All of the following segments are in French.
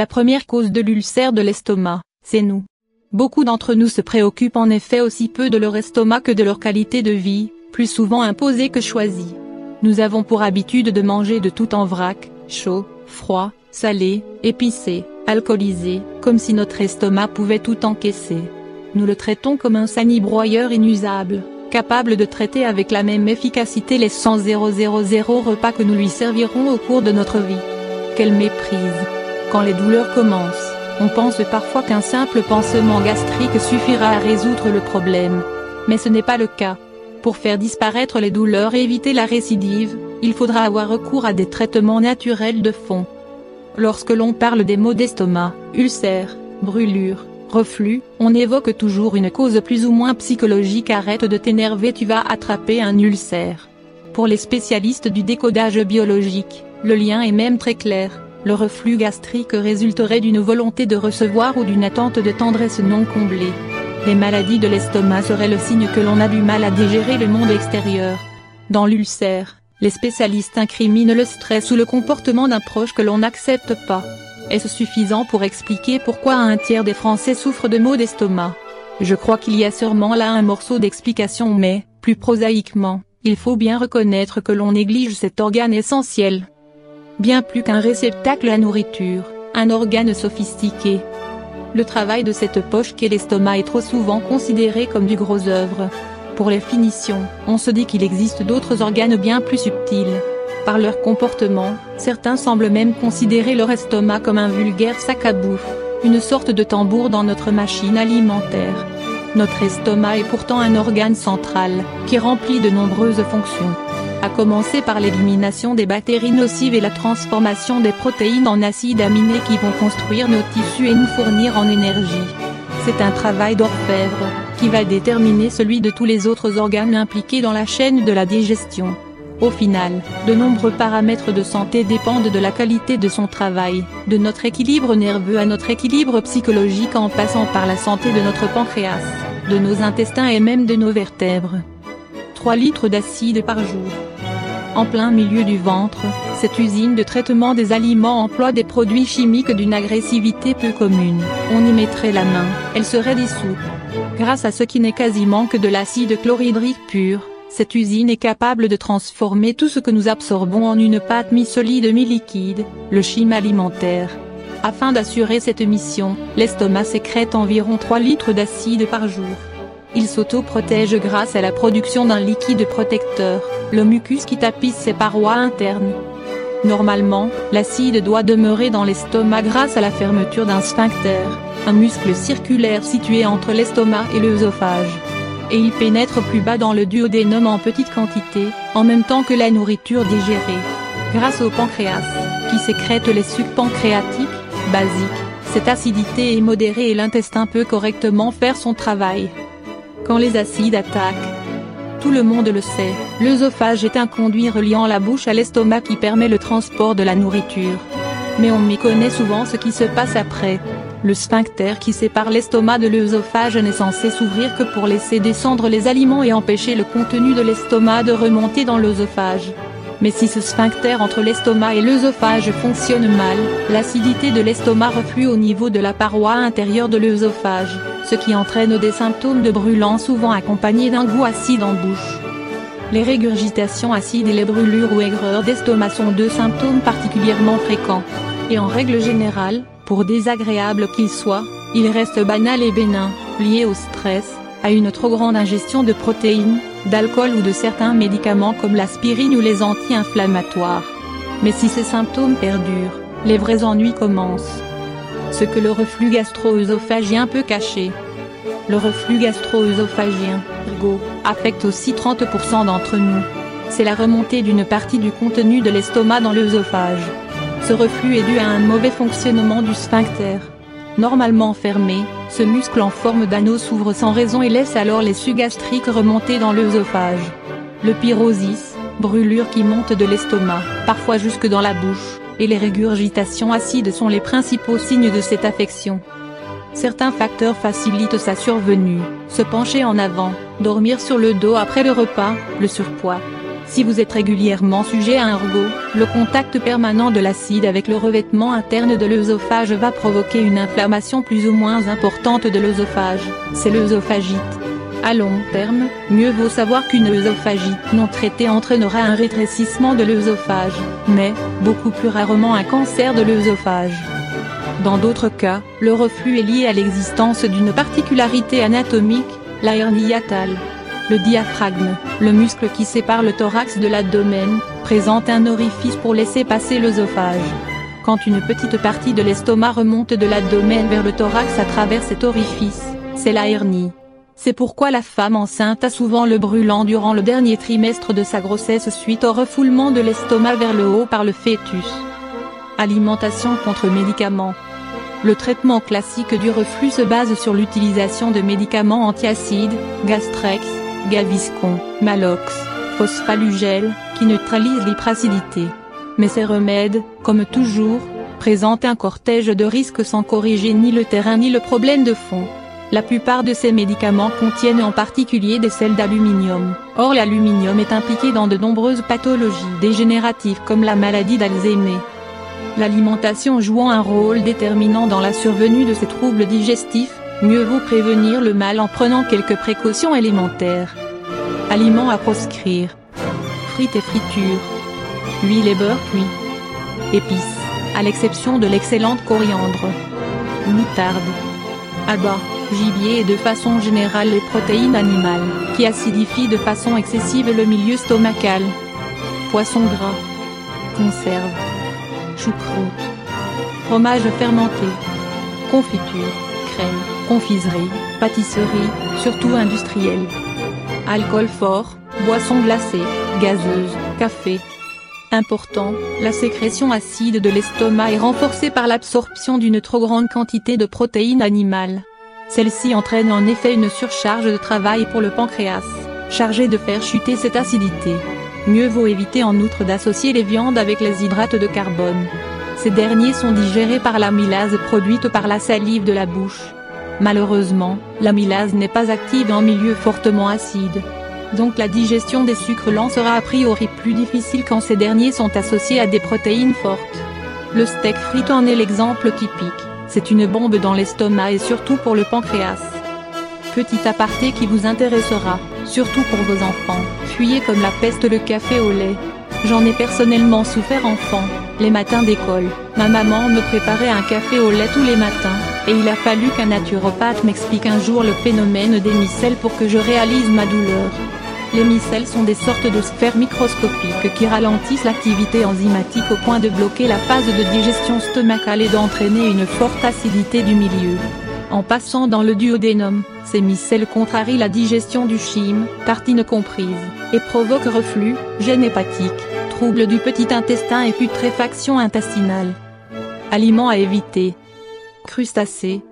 La première cause de l'ulcère de l'estomac, c'est nous. Beaucoup d'entre nous se préoccupent en effet aussi peu de leur estomac que de leur qualité de vie, plus souvent imposée que choisie. Nous avons pour habitude de manger de tout en vrac, chaud, froid, salé, épicé, alcoolisé, comme si notre estomac pouvait tout encaisser. Nous le traitons comme un sanibroyeur inusable, capable de traiter avec la même efficacité les 100 000 repas que nous lui servirons au cours de notre vie. Quelle méprise! Quand les douleurs commencent, on pense parfois qu'un simple pansement gastrique suffira à résoudre le problème. Mais ce n'est pas le cas. Pour faire disparaître les douleurs et éviter la récidive, il faudra avoir recours à des traitements naturels de fond. Lorsque l'on parle des maux d'estomac, ulcères, brûlures, reflux, on évoque toujours une cause plus ou moins psychologique. Arrête de t'énerver, tu vas attraper un ulcère. Pour les spécialistes du décodage biologique, le lien est même très clair. Le reflux gastrique résulterait d'une volonté de recevoir ou d'une attente de tendresse non comblée. Les maladies de l'estomac seraient le signe que l'on a du mal à digérer le monde extérieur. Dans l'ulcère, les spécialistes incriminent le stress ou le comportement d'un proche que l'on n'accepte pas. Est-ce suffisant pour expliquer pourquoi un tiers des Français souffrent de maux d'estomac? Je crois qu'il y a sûrement là un morceau d'explication, mais, plus prosaïquement, il faut bien reconnaître que l'on néglige cet organe essentiel. Bien plus qu'un réceptacle à nourriture, un organe sophistiqué. Le travail de cette poche qu'est l'estomac est trop souvent considéré comme du gros œuvre. Pour les finitions, on se dit qu'il existe d'autres organes bien plus subtils. Par leur comportement, certains semblent même considérer leur estomac comme un vulgaire sac à bouffe, une sorte de tambour dans notre machine alimentaire. Notre estomac est pourtant un organe central, qui remplit de nombreuses fonctions. À commencer par l'élimination des bactéries nocives et la transformation des protéines en acides aminés qui vont construire nos tissus et nous fournir en énergie. C'est un travail d'orfèvre, qui va déterminer celui de tous les autres organes impliqués dans la chaîne de la digestion. Au final, de nombreux paramètres de santé dépendent de la qualité de son travail, de notre équilibre nerveux à notre équilibre psychologique en passant par la santé de notre pancréas, de nos intestins et même de nos vertèbres. 3 litres d'acide par jour. En plein milieu du ventre, cette usine de traitement des aliments emploie des produits chimiques d'une agressivité peu commune. On y mettrait la main, elle serait dissoute. Grâce à ce qui n'est quasiment que de l'acide chlorhydrique pur, cette usine est capable de transformer tout ce que nous absorbons en une pâte mi-solide mi-liquide, le chyme alimentaire. Afin d'assurer cette mission, l'estomac sécrète environ 3 litres d'acide par jour. Il s'auto-protège grâce à la production d'un liquide protecteur, le mucus qui tapisse ses parois internes. Normalement, l'acide doit demeurer dans l'estomac grâce à la fermeture d'un sphincter, un muscle circulaire situé entre l'estomac et l'œsophage. Et il pénètre plus bas dans le duodénum en petite quantité, en même temps que la nourriture digérée. Grâce au pancréas, qui sécrète les sucs pancréatiques, basiques, cette acidité est modérée et l'intestin peut correctement faire son travail. Quand les acides attaquent, tout le monde le sait, l'œsophage est un conduit reliant la bouche à l'estomac qui permet le transport de la nourriture. Mais on méconnaît souvent ce qui se passe après. Le sphincter qui sépare l'estomac de l'œsophage n'est censé s'ouvrir que pour laisser descendre les aliments et empêcher le contenu de l'estomac de remonter dans l'œsophage. Mais si ce sphincter entre l'estomac et l'œsophage fonctionne mal, l'acidité de l'estomac reflue au niveau de la paroi intérieure de l'œsophage, ce qui entraîne des symptômes de brûlant souvent accompagnés d'un goût acide en bouche. Les régurgitations acides et les brûlures ou aigreurs d'estomac sont 2 symptômes particulièrement fréquents. Et en règle générale, pour désagréables qu'ils soient, ils restent banals et bénins, liés au stress, à une trop grande ingestion de protéines, d'alcool ou de certains médicaments comme l'aspirine ou les anti-inflammatoires. Mais si ces symptômes perdurent, les vrais ennuis commencent. Ce que le reflux gastro-œsophagien peut cacher. Le reflux gastro-œsophagien, RGO, affecte aussi 30% d'entre nous. C'est la remontée d'une partie du contenu de l'estomac dans l'œsophage. Ce reflux est dû à un mauvais fonctionnement du sphincter. Normalement fermé, ce muscle en forme d'anneau s'ouvre sans raison et laisse alors les sucs gastriques remonter dans l'œsophage. Le pyrosis, brûlure qui monte de l'estomac, parfois jusque dans la bouche, et les régurgitations acides sont les principaux signes de cette affection. Certains facteurs facilitent sa survenue, se pencher en avant, dormir sur le dos après le repas, le surpoids. Si vous êtes régulièrement sujet à un RGO, le contact permanent de l'acide avec le revêtement interne de l'œsophage va provoquer une inflammation plus ou moins importante de l'œsophage, c'est l'œsophagite. À long terme, mieux vaut savoir qu'une œsophagite non traitée entraînera un rétrécissement de l'œsophage, mais, beaucoup plus rarement un cancer de l'œsophage. Dans d'autres cas, le reflux est lié à l'existence d'une particularité anatomique, la hernie hiatale. Le diaphragme, le muscle qui sépare le thorax de l'abdomen, présente un orifice pour laisser passer l'œsophage. Quand une petite partie de l'estomac remonte de l'abdomen vers le thorax à travers cet orifice, c'est la hernie. C'est pourquoi la femme enceinte a souvent le brûlant durant le dernier trimestre de sa grossesse suite au refoulement de l'estomac vers le haut par le fœtus. Alimentation contre médicaments. Le traitement classique du reflux se base sur l'utilisation de médicaments antiacides, Gastrex, Gaviscon, Malox, Phosphalugel, qui neutralisent l'hypracidité. Mais ces remèdes, comme toujours, présentent un cortège de risques sans corriger ni le terrain ni le problème de fond. La plupart de ces médicaments contiennent en particulier des sels d'aluminium. Or l'aluminium est impliqué dans de nombreuses pathologies dégénératives comme la maladie d'Alzheimer. L'alimentation jouant un rôle déterminant dans la survenue de ces troubles digestifs, mieux vaut prévenir le mal en prenant quelques précautions élémentaires. Aliments à proscrire. Frites et fritures. Huile et beurre cuit. Épices, à l'exception de l'excellente coriandre. Moutarde. Abats, gibier et de façon générale les protéines animales, qui acidifient de façon excessive le milieu stomacal. Poisson gras. Conserve. Choucroute. Fromage fermenté. Confiture, crème, confiserie, pâtisserie, surtout industrielle. Alcool fort, boissons glacées, gazeuses, café. Important, la sécrétion acide de l'estomac est renforcée par l'absorption d'une trop grande quantité de protéines animales. Celle-ci entraîne en effet une surcharge de travail pour le pancréas, chargé de faire chuter cette acidité. Mieux vaut éviter en outre d'associer les viandes avec les hydrates de carbone. Ces derniers sont digérés par l'amylase produite par la salive de la bouche. Malheureusement, l'amylase n'est pas active en milieu fortement acide. Donc la digestion des sucres lents sera a priori plus difficile quand ces derniers sont associés à des protéines fortes. Le steak frit en est l'exemple typique, c'est une bombe dans l'estomac et surtout pour le pancréas. Petit aparté qui vous intéressera, surtout pour vos enfants, fuyez comme la peste le café au lait. J'en ai personnellement souffert enfant, les matins d'école, ma maman me préparait un café au lait tous les matins, et il a fallu qu'un naturopathe m'explique un jour le phénomène des micelles pour que je réalise ma douleur. Les micelles sont des sortes de sphères microscopiques qui ralentissent l'activité enzymatique au point de bloquer la phase de digestion stomacale et d'entraîner une forte acidité du milieu. En passant dans le duodénum, ces micelles contrarient la digestion du chyme, tartine comprise, et provoquent reflux, gêne hépatique, troubles du petit intestin et putréfaction intestinale. Aliments à éviter. Crustacés,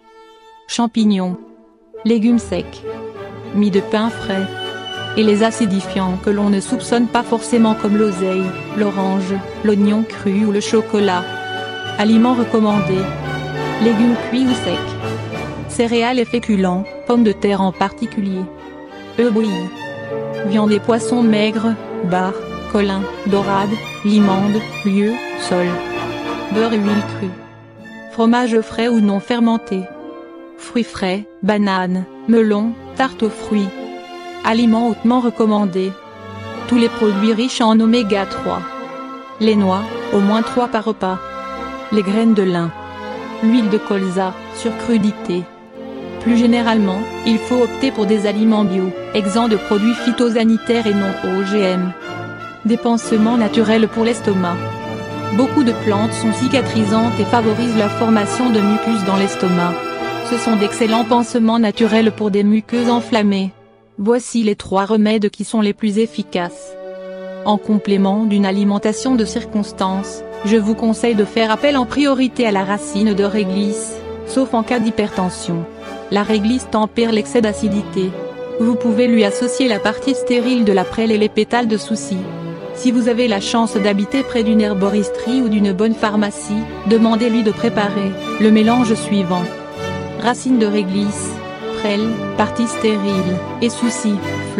champignons, légumes secs, mie de pain frais, et les acidifiants que l'on ne soupçonne pas forcément comme l'oseille, l'orange, l'oignon cru ou le chocolat. Aliments recommandés. Légumes cuits ou secs. Céréales et féculents, pommes de terre en particulier. Œufs bouillis. Viande et poissons maigres, bar, colin, dorade, limande, lieu, sol. Beurre et huile crue. Fromage frais ou non fermenté. Fruits frais, bananes, melons, tarte aux fruits. Aliments hautement recommandés. Tous les produits riches en oméga 3. Les noix, au moins 3 par repas. Les graines de lin. L'huile de colza, sur crudité. Plus généralement, il faut opter pour des aliments bio, exempts de produits phytosanitaires et non OGM. Des pansements naturels pour l'estomac. Beaucoup de plantes sont cicatrisantes et favorisent la formation de mucus dans l'estomac. Ce sont d'excellents pansements naturels pour des muqueuses enflammées. Voici les 3 remèdes qui sont les plus efficaces. En complément d'une alimentation de circonstance, je vous conseille de faire appel en priorité à la racine de réglisse, sauf en cas d'hypertension. La réglisse tempère l'excès d'acidité. Vous pouvez lui associer la partie stérile de la prêle et les pétales de souci. Si vous avez la chance d'habiter près d'une herboristerie ou d'une bonne pharmacie, demandez-lui de préparer le mélange suivant. Racine de réglisse, prêle, partie stérile, et souci, fleurs,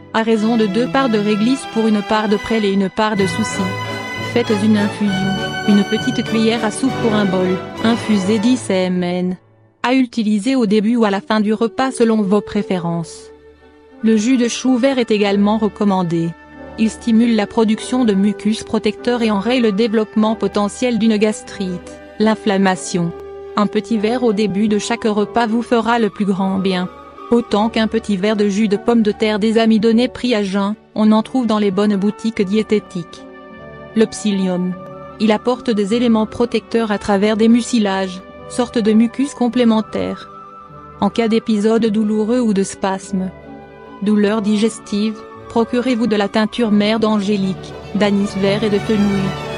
à raison de 2 parts de réglisse pour 1 part de prêle et 1 part de souci. Faites une infusion, 1 petite cuillère à soupe pour un bol, infusez 10 ml. À utiliser au début ou à la fin du repas selon vos préférences. Le jus de chou vert est également recommandé. Il stimule la production de mucus protecteur et enraye le développement potentiel d'une gastrite, l'inflammation. Un petit verre au début de chaque repas vous fera le plus grand bien. Autant qu'un petit verre de jus de pomme de terre désamidonné pris à jeun, on en trouve dans les bonnes boutiques diététiques. Le psyllium. Il apporte des éléments protecteurs à travers des mucilages, sorte de mucus complémentaires. En cas d'épisode douloureux ou de spasme, douleur digestive, procurez-vous de la teinture mère d'angélique, d'anis vert et de fenouil.